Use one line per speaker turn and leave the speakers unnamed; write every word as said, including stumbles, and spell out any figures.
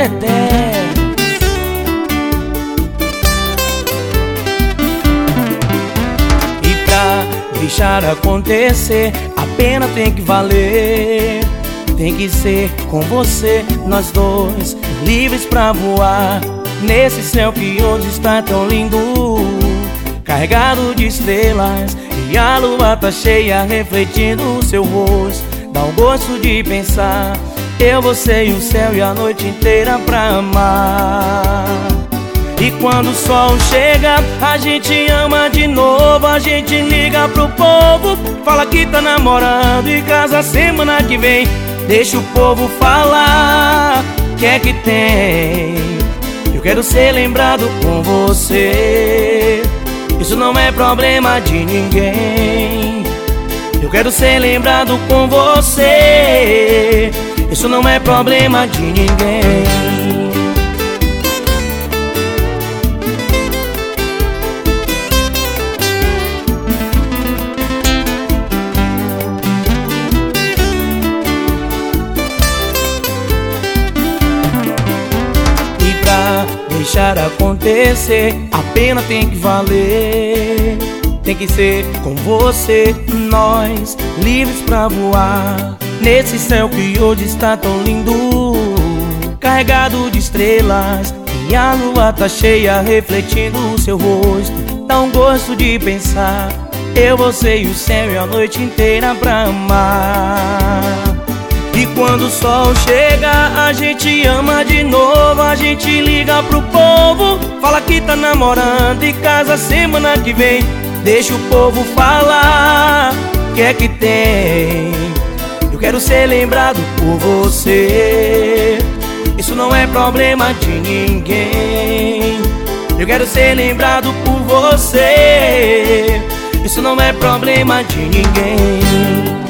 eternos. E pra deixar acontecer, a pena tem que valer. Tem que ser com você, nós dois, livres pra voar nesse céu que hoje está tão lindo, carregado de estrelas, e a lua tá cheia refletindo o seu rosto. Dá um gosto de pensar, eu, você e o céu e a noite inteira pra amar. E quando o sol chega, a gente ama de novo. A gente liga pro povo, fala que tá namorando e casa semana que vem. Deixa o povo falar, que é que tem? Eu quero ser lembrado com você. Isso não é problema de ninguém. Eu quero ser lembrado com você. Isso não é problema de ninguém. Deixar acontecer, a pena tem que valer. Tem que ser com você, nós, livres pra voar nesse céu que hoje está tão lindo, carregado de estrelas, e a lua tá cheia refletindo o seu rosto. Dá um gosto de pensar, eu, você e o céu e a noite inteira pra amar. E quando o sol chega, a gente ama de novo. A gente liga pro povo, fala que tá namorando e casa semana que vem. Deixa o povo falar, que é que tem? Eu quero ser lembrado por você. Isso não é problema de ninguém. Eu quero ser lembrado por você. Isso não é problema de ninguém.